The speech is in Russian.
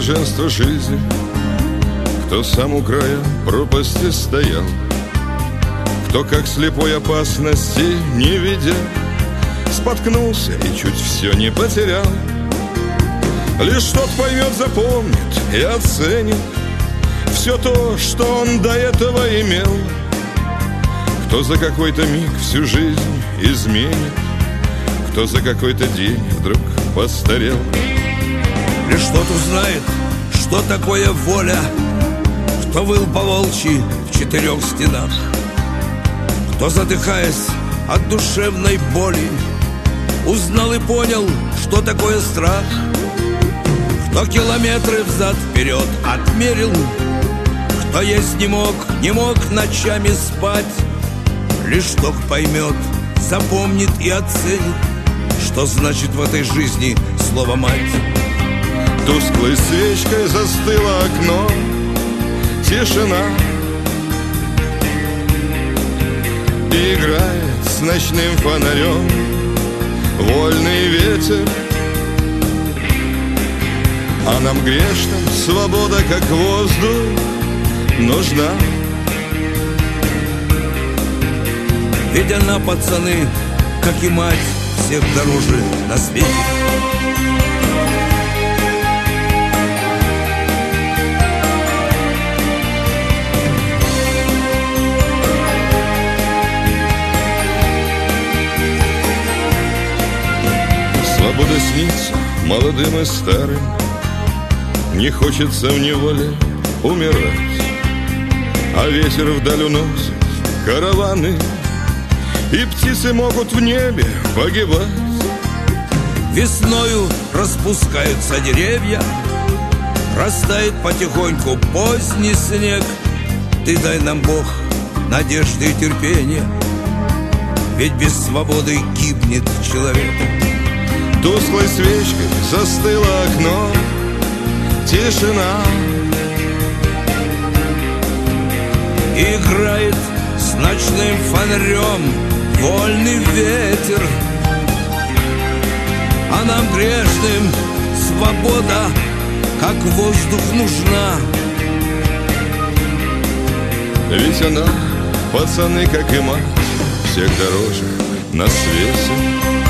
блаженство жизни, кто сам у края пропасти стоял, кто, как слепой, опасности не видя, споткнулся и чуть все не потерял. Лишь тот поймет, запомнит и оценит все то, что он до этого имел, кто за какой-то миг всю жизнь изменит, кто за какой-то день вдруг постарел. Лишь тот узнает, что такое воля, кто выл по-волчьи в 4 стенах, кто, задыхаясь от душевной боли, узнал и понял, что такое страх, кто километры взад-вперед отмерил, кто есть не мог ночами спать. Лишь тот поймет, запомнит и оценит, что значит в этой жизни слово «мать». Тусклой свечкой застыло окно, тишина, и играет с ночным фонарем вольный ветер. А нам грешным свобода, как воздух, нужна. Ведь она, пацаны, как и мать, всех дороже на свете. Свобода снится молодым и старым, не хочется в неволе умирать, а ветер вдаль уносит караваны, и птицы могут в небе погибать. Весною распускаются деревья, растает потихоньку поздний снег. Ты дай нам, Бог, надежды и терпения, ведь без свободы гибнет человек. Тусклой свечкой застыло окно, тишина, играет с ночным фонарем вольный ветер. А нам грешным свобода, как воздух, нужна. Ведь она, пацаны, как и мать, всех дороже на свете.